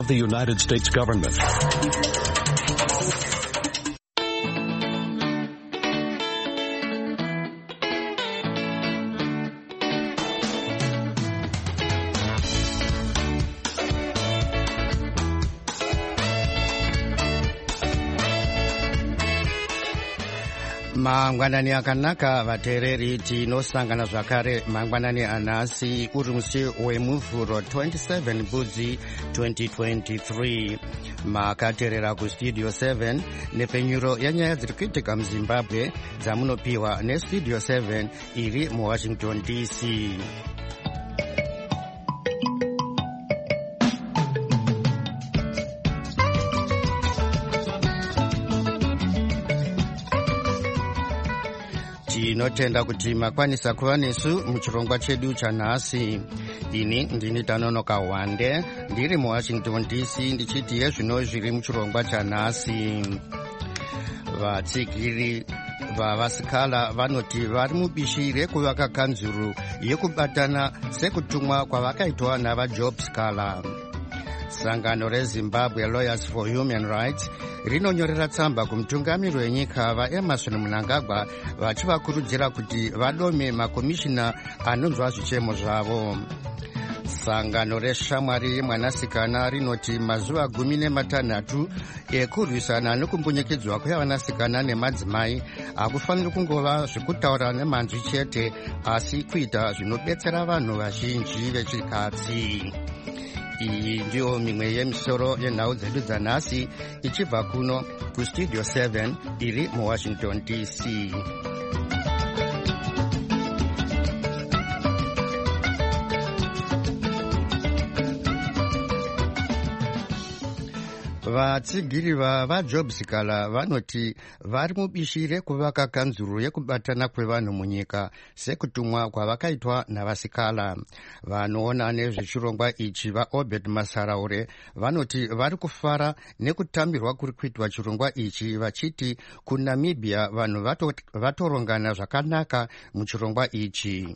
of the United States government. Mangwanani akanaka vateereri tinosangana zvakare mangwanani anhasi uri musi wemuvhuro 27 Budzi 2023. Makateerera kustudio 7 nepenyuro yenyaya dziri kuitika muZimbabwe dzamunopiwa nestudio 7 iri muWashington DC. Tinotenda kuti makwanisa kuva nesu muchirongwa chedu chanhasi. Ini ndini Tanonoka Wande ndiri muWashington DC ndichiti yezvino zviri muchirongwa chanhasi. Vatsigiri vavasikala vanoti vari mubishi rekuvaka kanzuru yekubatana sekutumwa kwavakaitwa navaJob Skala. Sangano reZimbabwe Lawyers for Human Rights rinonyorera tsamba kumutungamiri wenyika vaEmerson Mnangagwa vachivakurudzira kuti vadome makomishina anonzwa zvichemo zvavo. Sangano reshamwari yemwanasikana rinoti mazuva 16 ekurwisana nekumbunyikidzwa kwevanasikana nemadzimai akufanira kungova zvekutaura nemanzwi chete asi kuita zvinobetsera vanhu vazhinji vechikadzi. Iyi ndiyo mimwe yemisoro yenhau dzedu dzanhasi ichibva kuno kustudio 7 iri muWashington DC. Vatsigiri vavaJob Skala vanoti vari mubishi rekuvaka kanzuru yekubatana kwevanhu munyika sekutumwa kwavakaitwa navasikala. Vanoona nezvechirongwa ichi vaObed Masaraure vanoti vari kufara nekutambirwa kuri kuitwa chirongwa ichi vachiti kuNamibia vanhu vatorongana zvakanaka muchirongwa ichi.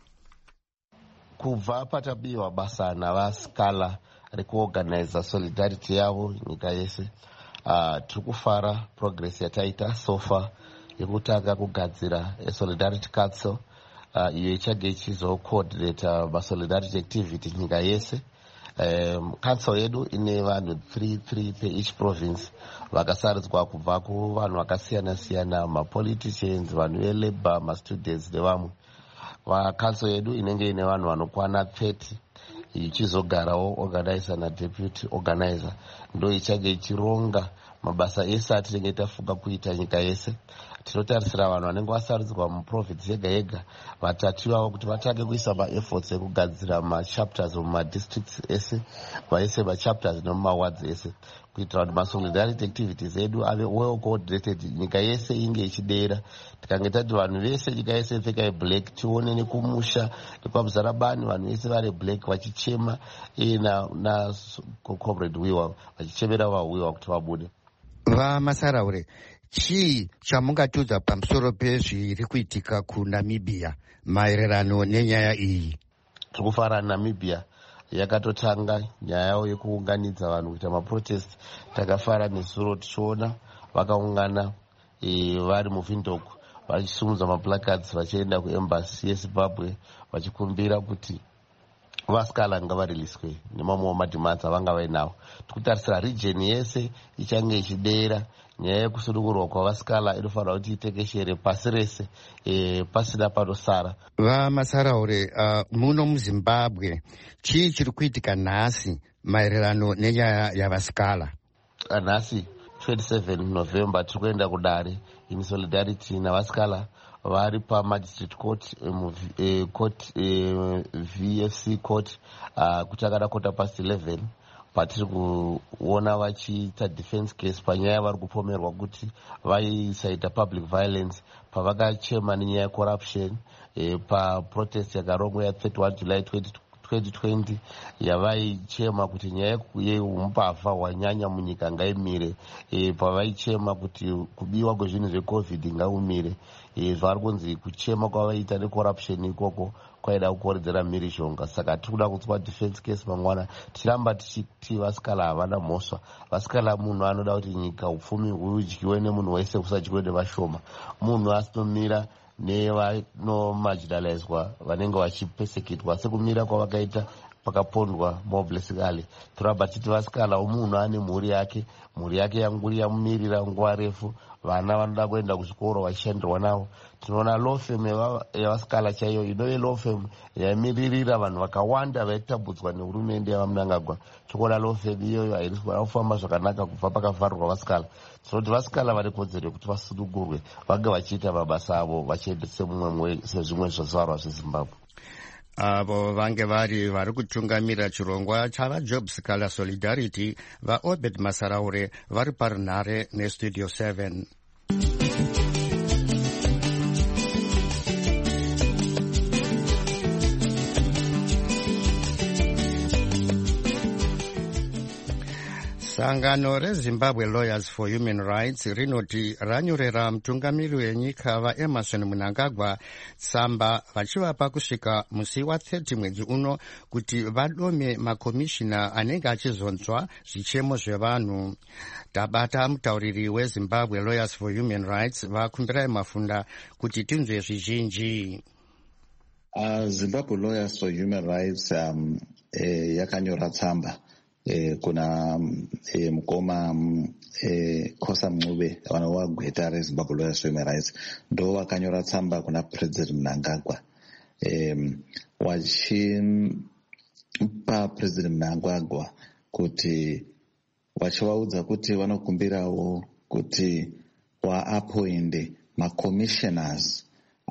Kubva patabiwa basa navasikala rekuorganiza solidarity yavo nyika yese, tiri kufara progress yataita sofa yekutanga kugadzira solidarity council iyo ichage ichizocoordinata masolidarity activity nyika yese. Council yedu ine vanhu 3 per each province vakasaridzwa kubva kuvanhu vakasiyana siyana, mapoliticians, vanhu velabor, mastudents nevamwe. Council yedu inenge ine vanhu vanokwana 30 ichizogarawo organizer nadeputy organizer ndo ichage ichironga mabasa ese atinenge tafunga kuita nyika yese. Tinotarisira vanhu vanenge vasarudzwa muprovince yega yega vatatu vavo kuti vatange kuisa maefforts ekugadzira machapters mumadistricts ese, vaise machapters nemumawards ese kuitira kuti masolidarity activities edu ave well coordinated, nyika yese inge ichidera. Tikange tati vanhu vese nyika yese pfeka black, tione nekumusha nekwamuzarabani vanhu vese vari black vachichema na comrade Wiwa vachichemera vaWiwa kuti vabude. Vamasaraure, chii chamungatiudza pamusoro pezviri kuitika kuNamibia maererano nenyaya iyi? Tiri kufara Namibia yakatotanga nyaya yavo yekuunganidza vanhu kuita maprotest. Takafara nesuro tichiona vakaungana vari muVindhoek vachisumudza maplacards vachienda kuembassy yeZimbabwe vachikumbira kuti vasikala ngavariliswe nemamwewo madhimands avanga vainawo. Tikutarisira region yese ichange ichidera nyaya yekusunungurwa kwavasikala inofanira kuti itekeshere pasi rese pasina panosara. Vamasaraure, muno muZimbabwe chii chiri kuitika nhasi maererano nenyaya yavasikala? Nhasi 27 November tiri kuenda kudare in solidarity navasikala vari pamadistrict court, VFC court kutakada 11:15 patiri kuona vachiita defense case panyaya vari kupomerwa kuti vaisaita public violence pavakachema nenyaya yecorruption paprotest yakarongwa ya31 July 2020 yavaichema kuti nyaya yeumbavha hwanyanya munyika ngaimire, pavaichema kuti kubiwa kwezvinhu zvecovid ngaumire. Zvari kunzi kuchema kwavaita necorruption ikoko kwaida kukoredzera mhirizhonga. Saka tiri kuda kutswa defense case mangwana, tichiramba tichiti vasikala havana mhosva. Vasikala munhu anoda kuti nyika upfumi hudyiwe nemunhu wese kusadyiwe nevashoma. Munhu asinomira nevanomarginalizwa vanenge vachipesekitwa sekumira kwavakaita pakapondwa moblessingly. Turamba titi vasikala umunhu ane mhuri yake yanguri yamumirira nguva refu, vana vanoda kuenda kuzvikoro vachishandirwa navo. Tinoona law firm yavasikala chaiyo inove law firm yaimiririra vanhu vakawanda vaitambudzwa nehurumende yavaMnangagwa. Tinoona law firm iyoyo haisi kufamba zvakanaka kubva pakavharwa vasikala. Tinoti vasikala vane kodzero yekuti vasunungurwe vange vachiita mabasa avo vachiendese mumwe sezvimwe zvazvarwa zveZimbabwe. Avo vange vari kutungamira chirongwa chavaJob Sikala Solidarity vaObed Masaraure vari parunhare neStudio 7. Sangano reZimbabwe Lawyers for Human Rights rinoti ranyorera mutungamiri wenyika vaEmmerson Mnangagwa tsamba vachivapa kusvika musi wa30 mwedzi uno kuti vadome makomishina anenge achizonzwa zvichemo zvevanhu. Tabata mutauriri weZimbabwe Lawyers for Human Rights vakumbirai Mafunda kuti tinzwe zvizhinji. Zimbabwe Lawyers for Human Rights yakanyora tsamba kuna mukoma Khosa Mncube vanowa gweta reZimbabwe Lawyers for Human Rights ndo vakanyora tsamba kuna President Mnangagwa wachipa President Mnangagwa kuti vachivaudza kuti vanokumbirawo kuti vaappoinde macommissioners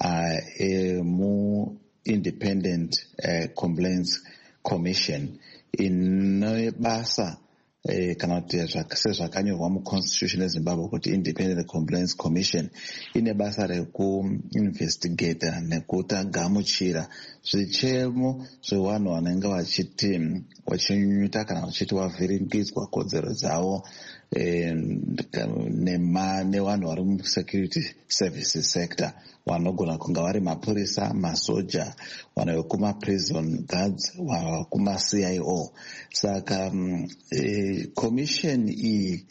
mu-Independent Complaints Commission ine basa kana kuti sezvakanyorwa muConstitution yeZimbabwe kuti Independent Complaints Commission ine basa rekuinvestigata nekutagamuchira zvichemo zvevanhu vanenge vachinyunyuta kana vachiti vavhiringidzwa kodzero dzavo nevanhu vari musecurity services sector vanogona kunga vari mapurisa, masoja, vanhu vekumaprison guards, vekumaCIO. Saka commission iyi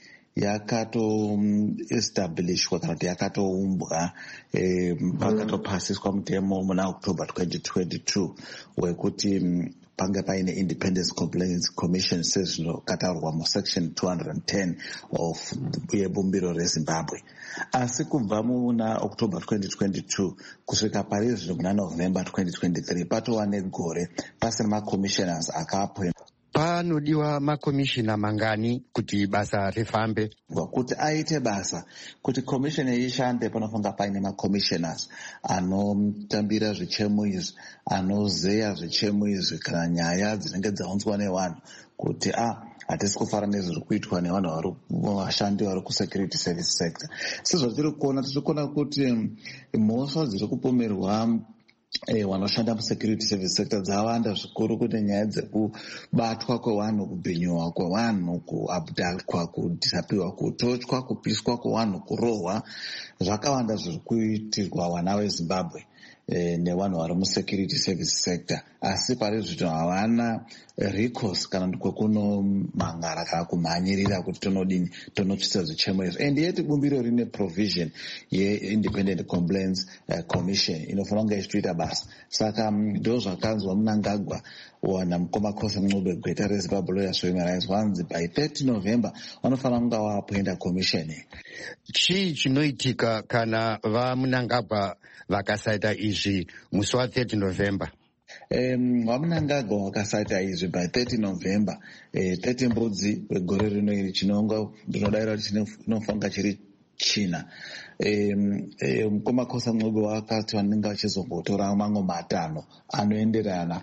yakato-establishwa kana kuti yakatoumbwa pakatopasiswa mutemo muna October 2022 wekuti pange paine Independence Complaints Commission sezvinokataurwa musection 210 of yebumbiro reZimbabwe. Asi kubva muna October 2022 kusvika pari zvino muna November 2023 patova negore pasina macommissioners akaappointwa. Panodiwa makomishina mangani kuti basa rifambe? Kuti aite basa, kuti commission ishande panofanira paine macommissioners anotambira zvichemo izvi, anozeya zvichemo izvi kana nyaya dzinenge dzaunzwa nevanhu kuti hatisi kufara nezviri kuitwa nevanhu vashandi vari kusecurity service sector. Sezvatiri kuona kuti mhosva dziri kupomerwa vanoshanda musecurity service sector dzawanda zvikuru, kuti nyaya dzekubatwa kwevanhu, kubhinyiwa kwevanhu, kuabdalwa, kudhisapiwa, kutochwa, kupiswa kwevanhu, kurohwa, zvakawanda zviri kuitirwa vana veZimbabwe nevanhu vari musecurity service sector. Asi pari zvino havana recourse kana kwekunomangara kana kumhanyirira kuti tonotsvisa zvichemo izvi. And yet bumbiro rine provision ye-Independent Complaints Commission inofanira kunge ichitoita basa. Saka ndo zvakanzwa Mnangagwa wana mukoma Khosa Mncube gweta reZimbabwe Lawyers for Human Rights vanzi by 30 November vanofanira kunge vaappointa commission. Chii chinoitika kana vaMnangagwa vakasaita izvi musi wa30 November? vaMnangagwa vakasaita izvi by 30 November 30 mbudzi wegore rino iri chinongo ndinodaira kuti chinofanira chiri china. Mukoma Khosa Mncube wakati vanenge vachizongotora mamwe matano anoenderana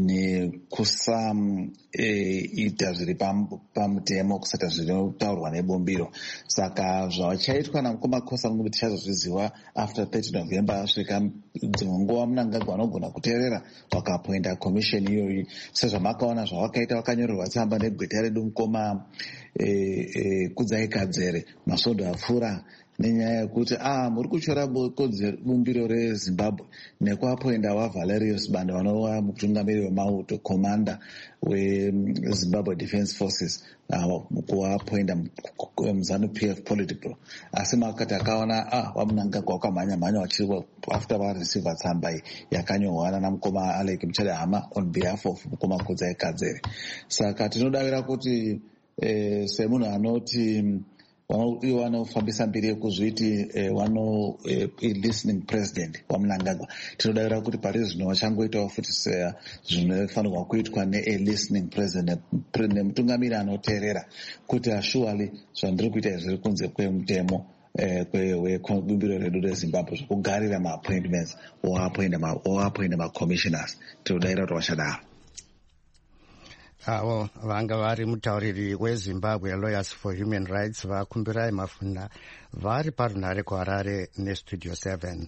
nekusaita zviri pamutemo, kusata zvinotaurwa nebumbiro. Saka zvavachaitwa namukoma Khosa Mncube tichazozviziva after 30 November asvika dzimwe nguva Mnangagwa anogona kuteerera vakaappointa commission iyoyi. Sezvamakaona zvavakaita, vakanyorerwa tsamba negweta redu mukoma Kudzai Kadzere, Masvondo Apfura nenyaya yekuti muri kuchora bumbiro reZimbabwe nekuapoinda waValerius Banda vanova mutungamiri wemauto commander weZimbabwe Defence Forces kuapoinda MZANU-PF Politburo. Asi makati akaona waMnangagwa wakamhanya wachiri after vareceiva tsamba yakanyorwa namukoma Alec Muchadehama on behalf of mukoma Kudzai Kadzere. Saka tinodavira kuti semunhu anoti vanofambisa mbiri yekuzviti listening president waMnangagwa, tinodavira kuti pari zvino vachangoitawo futi zvinofanirwa kuitwa listening president nemutungamiri anoteerera kuti ashuali zvandiri kuita zviri kunze kwemutemo webumbiro redu reZimbabwe zvokugarira maappointments oapoinda macommissioners. Tinodavira kuti vachadaro. Avo vanga vari mutauriri weZimbabwe Lawyers for Human Rights vakumbirai Mafunda vari parunhare kuHarare neStudio 7.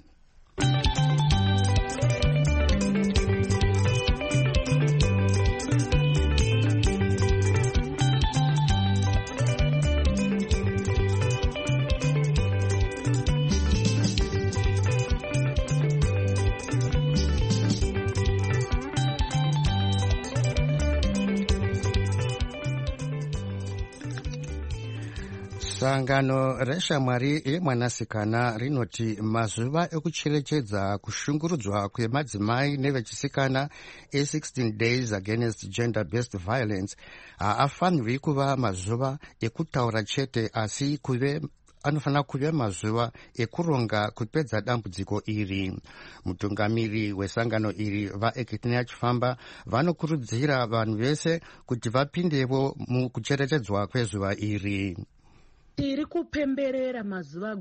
Sangano reshamwari yemwanasikana rinoti mazuva ekucherechedza kushungurudzwa kwemadzimai nevechisikana 16 days against gender-based violence haafanirwi kuva mazuva ekutaura chete, asi anofanira kuve mazuva ekuronga kupedza dambudziko iri. Mutungamiri wesangano iri vaEkithnia Chifamba vanokurudzira vanhu vese kuti vapindewo mukucherechedzwa kwezuva iri. Tiri kupemberera mazuva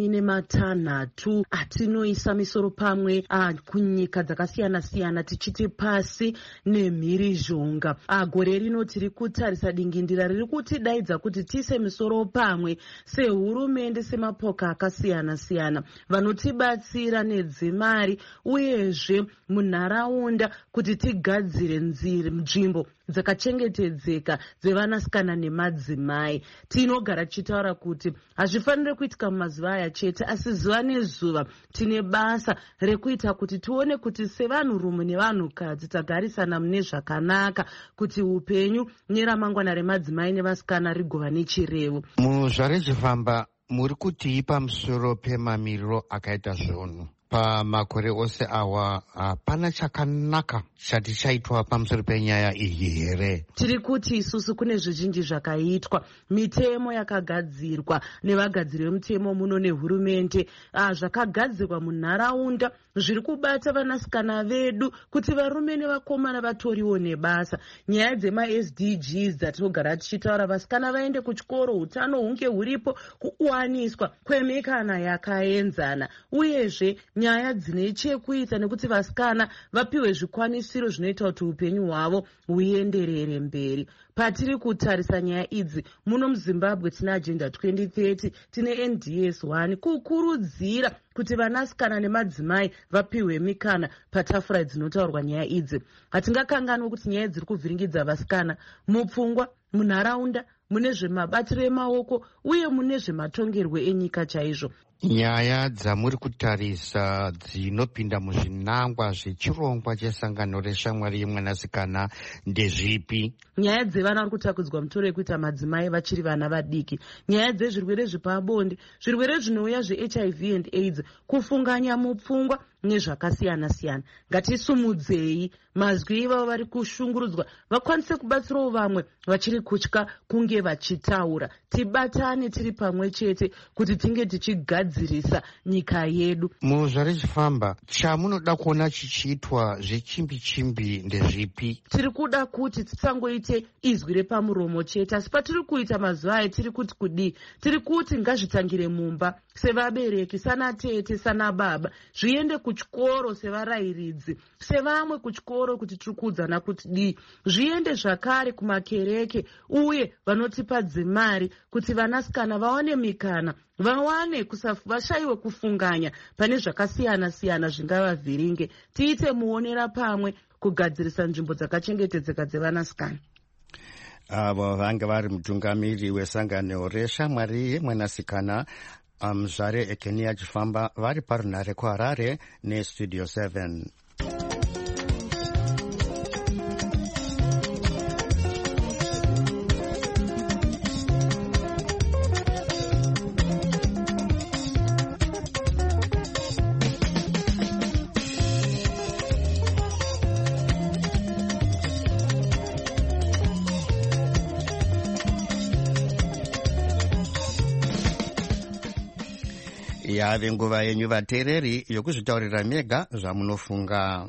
16 atinoisa misoro pamwe kunyika dzakasiyana-siyana tichiti pasi nemhirizhonga. Gore rino tiri kutarisa dingindira riri kutidaidza kuti tiise misoro pamwe sehurumende, semapoka akasiyana-siyana vanotibatsira nedzimari uyezve munharaunda kuti tigadzire nzvimbo dzakachengetedzeka dzevanasikana nemadzimai. Tinogara tichitaura kuti hazvifaniri kuitika mumazuva aya chete, asi zuva nezuva tine basa rekuita kuti tione kuti sevanhurume nevanhukadzi tagarisana mune zvakanaka kuti upenyu neramangwana remadzimai nevasikana rigova nechirevo. Muzvare Chifamba, muri kutii pamusoro pemamiriro akaita zvunhu? Pamakore ose awa hapana chakanaka chati chaitwa pamusoro penyaya iyi here? Tiri kuti isusu kune zvizhinji zvakaitwa, mitemo yakagadzirwa nevagadziri vemutemo muno nehurumende, zvakagadzirwa munharaunda zviri kubata vanasikana vedu kuti varume nevakomana vatoriwo nebasa. Nyaya dzema-SDGs dzatinogara tichitaura, vasikana vaende kuchikoro, utano hunge huripo, kuwaniswa kwemikana yakaenzana, uyezve nyaya dzine chekuita nekuti vasikana vapiwe zvikwanisiro zvinoita kuti upenyu hwavo huenderere mberi. Patiri kutarisa nyaya idzi muno muZimbabwe tina Agenda 2030, tine NDS 1 kukurudzira kuti vanasikana nemadzimai vapiwe mikana patafura dzinotaurwa nyaya idzi. Hatingakanganwe kuti nyaya dziri kuvhiringidza vasikana mupfungwa, munharaunda, mune zvemabatiro emaoko uye mune zvematongerwe enyika chaizvo. Nyaya dzamuri kutarisa dzinopinda muzvinangwa zvechirongwa chesangano reshamwari yemwanasikana ndezvipi? Nyaya dzevana vari kutakudzwa mutoro yekuita madzimai vachiri vana vadiki, nyaya dzezvirwere zvepabonde, zvirwere zvinouya zveHIV and AIDS, kufunganya mupfungwa nezvakasiyana-siyana. Ngatisumudzei mazwi ivavo vari kushungurudzwa vakwanise kubatsirawo vamwe vachiri kutya kunge vachitaura. Tibatane tiri pamwe chete kuti tinge tichigadzirisa nyika yedu. Muzvare Chifamba, chamunoda kuona chichiitwa zvechimbi-chimbi ndezvipi? Tiri kuda kuti tisangoite izwi repamuromo chete, asi patiri kuita mazuva aya tiri kuti kudii? Tiri kuti ngazvitangire mumba sevabereki, sana tete, sana baba, zviende kuchikoro sevarayiridzi, sevamwe kuchikoro kuti tiri kuudzana kuti dii, zviende zvakare kumakereke uye vanotipadze mari kuti vanasikana vaone mikana, vawane vashayiwe kufunganya pane zvakasiyana-siyana zvingavavhiringe. Tiite muonera pamwe kugadzirisa nzvimbo dzakachengetedzeka dzevanasikana. Avo vanga vari mutungamiri wesangano reshamwari yemwanasikana Mzare Ekenia Chifamba vari parunare kuHarare neStudio 7. Yave nguva yenyu vateereri yokuzvitaurira mega zvamunofunga.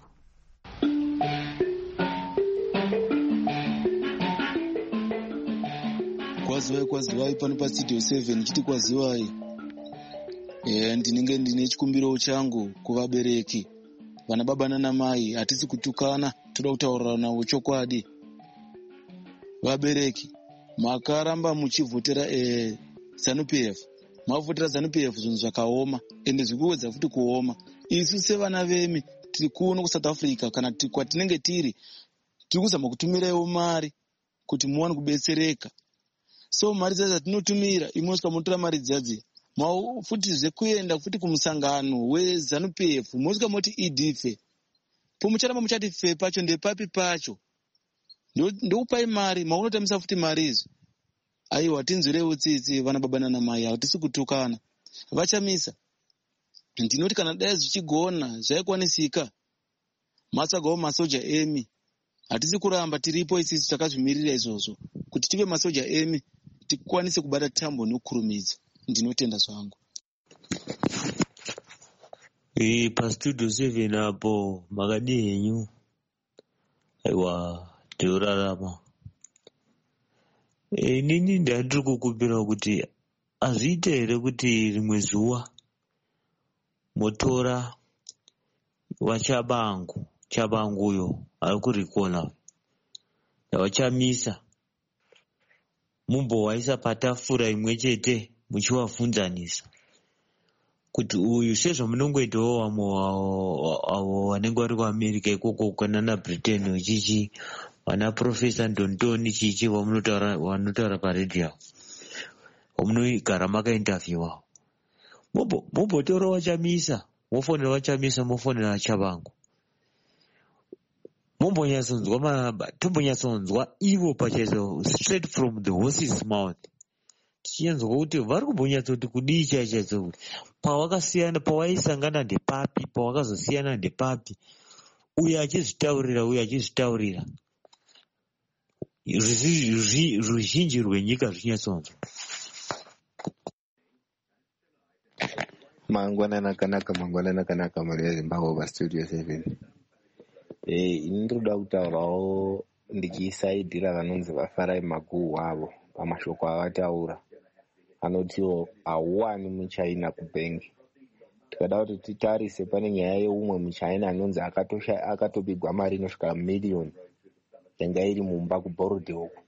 Kwazivai pano paStudio 7 chiti kwazivai. Ndinenge ndine chikumbiro changu kuvabereki, vana baba nana mai. Hatisi kutukana, toda kutaurira navo chokwadi. Vabereki, makaramba muchivhotera ZANU-PF. Mavhotera ZANU-PF zvinhu zvakaoma ende zvikuwedza futi kuoma. Isu sevana vemi tiri kuno kuSouth Africa, kana kwatinenge tiri kuzama kutumiraiwo mari kuti muwane kubetsereka. So mari dzadzo dzatinotumira, imosvika motora mari dzadzi futi zvekuenda futi kumusangano weZANU-PF mosvika moti idife. Pomucharamba muchati fe pacho ndepapi pacho. Ndokupai mari, maunotamisa futi mari izvi. Aiwa, tinzwireiwo tsitsi vana baba nana mai, hatisi kutukana. Vachamisa. Ndinoti kana dai zvichigona zvaikwanisika, matsvagawo masoja emi. Hatisi kuramba tiripo isisi takazvimirira izvozvo kuti tive masoja emi tikwanise kubata tambo nokurumidza. Ndinotenda zvangu. PaStudio 7 apo makadi henyu. Aiwa, tinorarama. Nini ndandiri kukumbira kuti azviite here kuti rimwe zuva motora waChabangu uyo ari kurikona wachamisa mumbowaisa patafura imwe chete muchivavhunzanisa kuti uyu sezvamunongoitawo avo vanenge vari kuAmerica ikoko kwanana Britain ichichi vana Profesa Ndontoni chichi vanotaura paredhiyo vamunogara makainterviewa mombotora wachamisa mofonera wachamisa mofonera Chabangu tombonyatsonzwa ivo pachaiso straight from the horse's mouth tichinyanzwa kuti vari kumbonyatsoti kudii chaichaitso kuti pawakasiyana pawaisangana ndepapi pawakazosiyana ndepapi uyo achizvitaurira ruzhinji rwenyika zvichinyatsonzwa. Mangwanana kanaka mari yeZimbabwe paStudio 7. Ndinoda kutaurawo ndichisaidhira vanonzi vaFarai Maguhu avo pamashoko avataura anotiwo hauwani muChina kuBhengi. Tikada kuti titarise pane nyaya yeumwe muChina anonzi akatobigwa mari inosvika miliyoni yanga iri mumba kuBorodhi uko.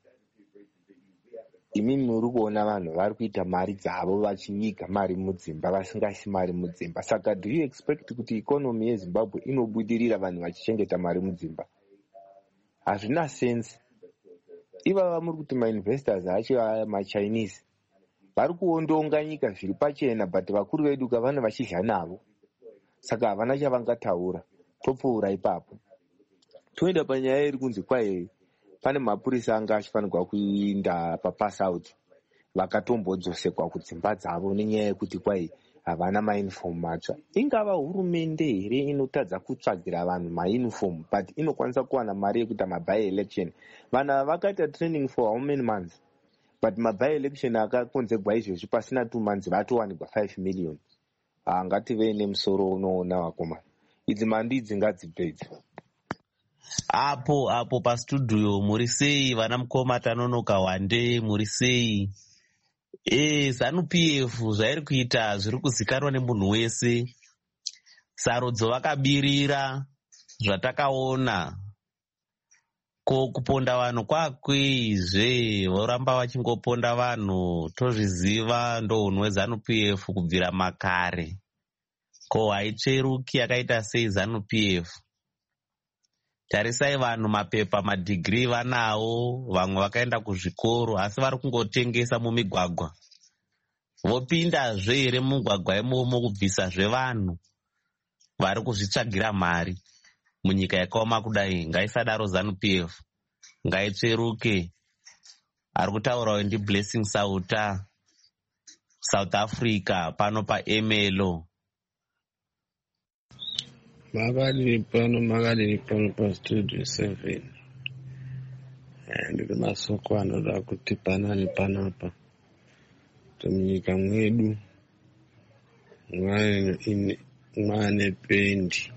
Imimi muri kuona vanhu vari kuita mari dzavo vachiviga mari mudzimba vasingaisi mari mudzimba. Saka do you expect kuti ikonomi yeZimbabwe inobudirira vanhu vachichengeta mari mudzimba? Hazvina sense. Ivava muri kuti mainvestors acho maChinese vari kuondonga nyika zviri pachena, but vakuru vedu kavana vachidya navo. Saka havana chavangataura. Topfuura ipapo. Toenda panyaya iri kunzi kwai pane mapurisa anga achifanirwa kuinda papass out vakatombodzoseka kudzimba dzavo nenyaya yekuti kwai havana mauniform matsva. Ingava hurumende here inotadza kutsvagira vanhu mauniform, but inokwanisa kuwana mari yekuita maby election. Vanhu vakaita training for how many months? But maby election akakonzerwa izvozvi pasina 2 months vatowanikwa 5 million. Ngative nemusoro unoona vakomana. Idzi mandi idzi ngadzipedze. Apo paStudio muri sei vana mukoma Tanonoka Wande, muri sei? ZANU-PF zvairi kuita zviri kuzikanwa nemunhu wese. Sarudzo vakabirira zvatakaona. Ko kuponda vanhu kwakweizve voramba vachingoponda vanhu, tozviziva ndounhu hweZANU-PF kubvira makare. Ko haitsveruki yakaita sei ZANU-PF? Tarisai vanhu mapepa madhigirii vanawo, vamwe vakaenda kuzvikoro asi vari kungotengesa mumigwagwa. vopindazve here mugwagwa imomo kubvisazve vanhu vari kuzvitsvagira mari munyika yakaoma kudai. Ngaisadaro ZANU-PF, ngaitsveruke. Ari kutaurawo ndiBlessing Sauta, South Africa, pano paMLO. Makadini pano pastudio 7 ndiri masoko anoda kuti panani panapa kuti munyika mwedu mwane pendi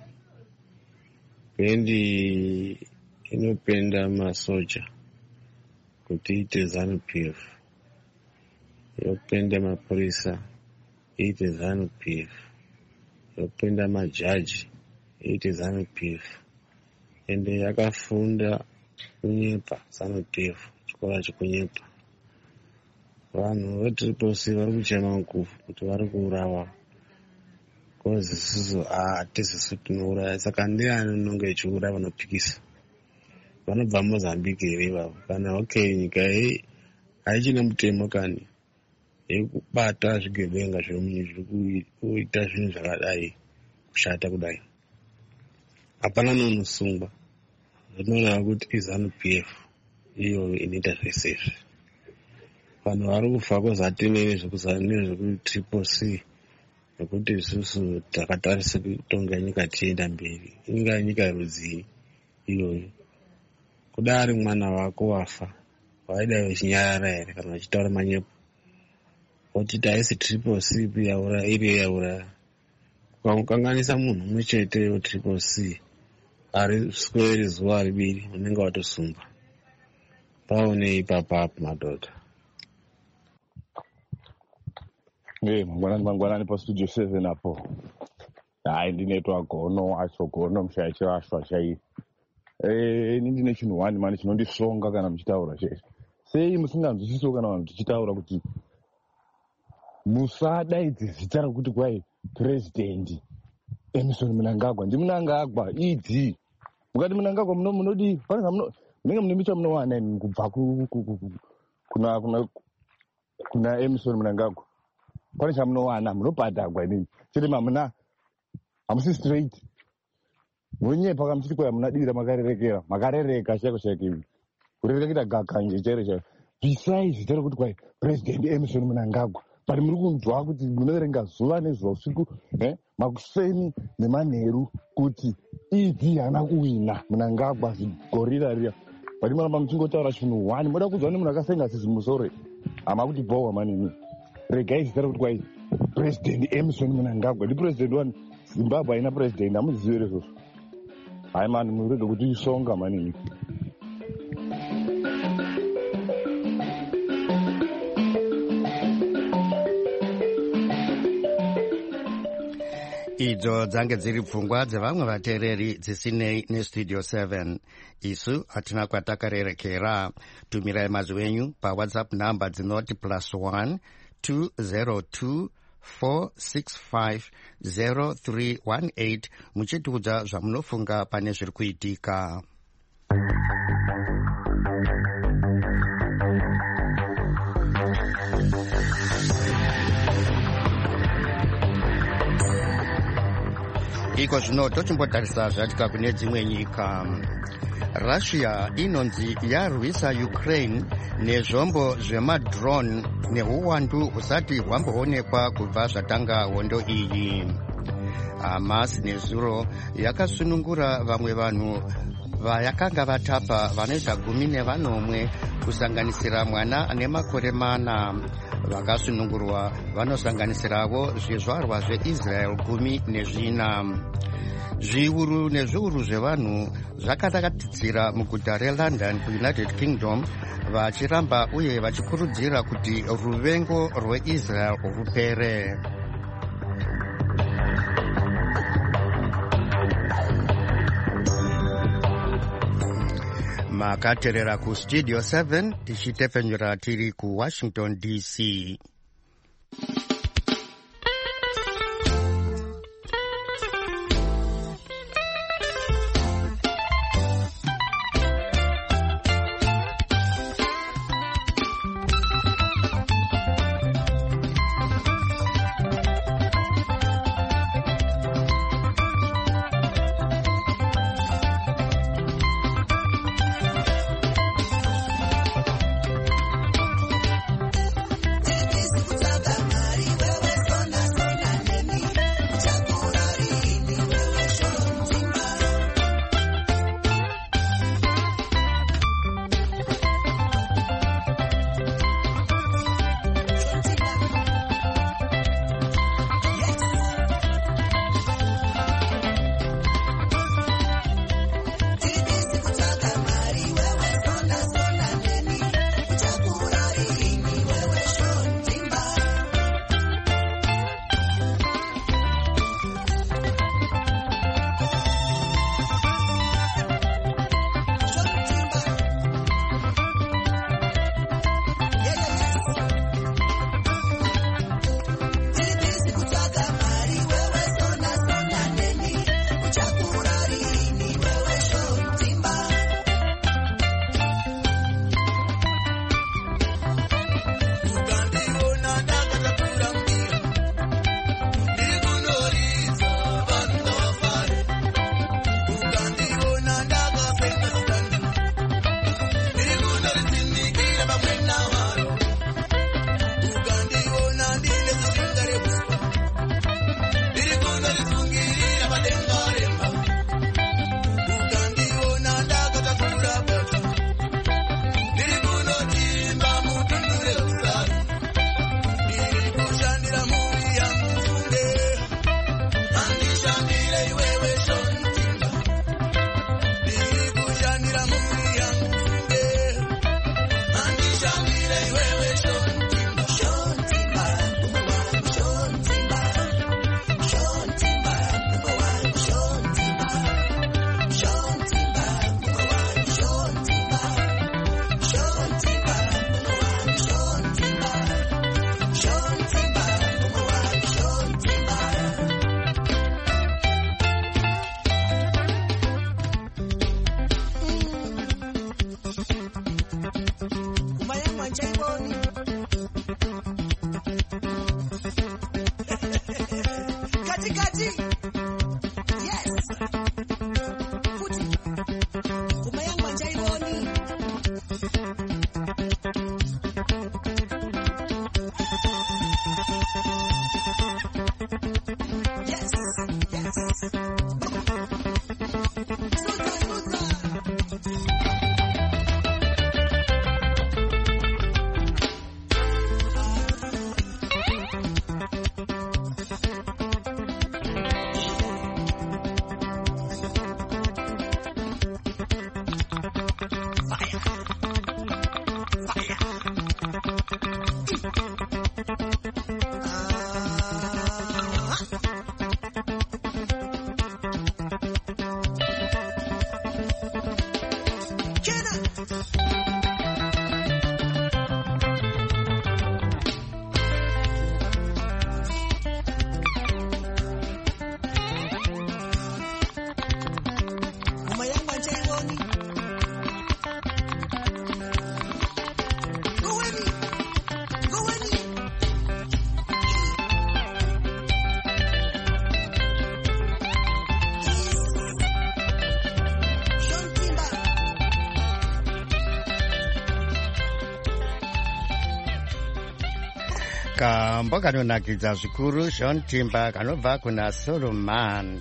inopenda masoja kuti ite ZANU-PF, yopenda mapurisa ite ZANU-PF, yopenda majaji ite ZANU-PF, ende yakafunda kunyepa ZANU-PF, chikora chekunyepa. Vanhu veTriple-C vari kuchema nguvu kuti vari kuurawa kozi isusu hatisisu tinouraya. Saka ndiani unonge echiuraya vanopikisa? Vanobva Mozambique here ivavo? Kana nyika iyi haichine mutemo kani yekubata zvigevenga zviri kuita zvinhu zvakadai kushata kudai. Hapana nounosungwa. Zvinoona kuti iZANU-PF iyo inoita zvese izvi. Vanhu vari kufa kwezatemene zvekuTriple-C nekuti isusu takatarisa kutonga nyika tienda mberi. Inga nyika yerudzii iyoyo? Kudari mwana wako wafa waida uchinyarara here kana wachitaura manyepo? Wachiti haisi Triple-C yauraya iri yauraya. Ukamukanganisa munhu mumwe chete weTriple-C ari sweri zuva ribiri unenge watosumba. Paone ipapapo madhodha. Mangwanani pastudio 7 apo. Hai ndinetwa gono achogono mushaicho ashwa chai. Ini ndine chinhu wani mani chinondisonga kana muchitaura chese. Sei musinganzwisisi kana vanhu tichitaura kuti musadaidze zita rokuti kwai President Emmerson Mnangagwa ndiMnangagwa idzi. Mukati Mnangagwa munodi munenge mune micha munowana kubva kuna Emmerson Mnangagwa. Pane chamunowana munobhadhagwa inini chete mamuna hamusi straight munyepa kamuchiti kwai hamuna dira makarereka chaiko chaiko kurereka kuita gakanje chairo chaiko bvisai zita rokuti kwai President Emmerson Mnangagwa pari muri kunzwa kuti munoverenga zuva nezuva usiku makuseni nemanheru kuti idzi hana kuwina Mnangagwa zigorira riya pari maramba muchingotaura chinhu wani moda kunzwa nemunhu akasenga sisi musoro hama kuti bhowa manini regai zita rokuti kwai President Emmerson Mnangagwa ndipresident wani Zimbabwe haina president hamuzivi ere izvozvo. Hai mani murege kuti isonga manini. Idzo dzange dziri pfungwa dzevamwe vateereri dzisinei nestudio 7. Isu hatina kwatakarerekera. Tumirai mazwi enyu paWhatsApp namba dzinoti +1 202 465 0318 muchitiudza zvamunofunga pane zviri kuitika. Iko zvino tochimbotarisa zvatika kune dzimwe nyika. Russia inonzi yarwisa Ukraine nezvombo zvemadrone neuwandu husati hwamboonekwa kubva zvatanga hondo iyi. Hamas nezuro yakasunungura vamwe vanhu vayakanga vatapa vanoita 14 kusanganisira mwana ane makore 4. Vakasunungurwa vanosanganisirawo zvizvarwa zveIsrael 14. Zviuru nezviuru zvevanhu zvakatatidzira muguta reLondon kuUnited Kingdom vachiramba uye vachikurudzira kuti ruvengo rweIsrael rupere. Makateerera kustudio 7 tichitepfenyura tiri kuWashington DC. Kambo kanonakidza zvikuru Sean Timber kanobva kuna Solomon.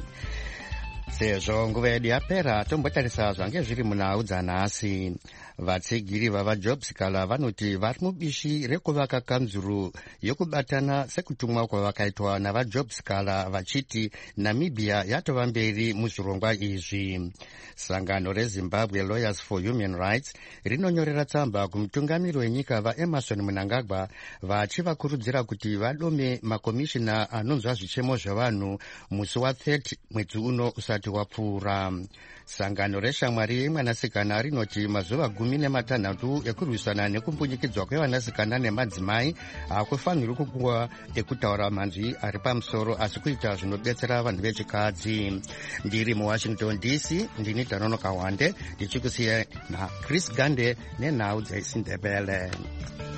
Sezvo nguva yedu yapera tombotarisa zvange zviri munhau dzanhasi. Vatsigiri vavaJobsCala vanoti vari mubishi rekuvaka kanzuru yokubatana sekutumwa kwavakaitwa navaJobsCala vachiti Namibia yatova mberi muzvirongwa izvi. Sangano reZimbabwe Lawyers for Human Rights rinonyorera tsamba kumutungamiri wenyika vaEmerson Mnangagwa vachivakurudzira kuti vadome makomishina anonzwa zvichemo zvevanhu musi wa30 mwedzi uno usati wapfuura. Sangano reshamwari yemwanasikana rinoti mazuva 16 ekurwisana nekumbunyikidzwa kwevanasikana nemadzimai hakufaniri kukuwa ekutaura manzwi ari pamusoro asi kuita zvinodetsera vanhu vechikadzi. Ndiri muWashington DC ndini Tanonoka Wande ndichikusiya naChris Gande nenhau dzeIsindebele.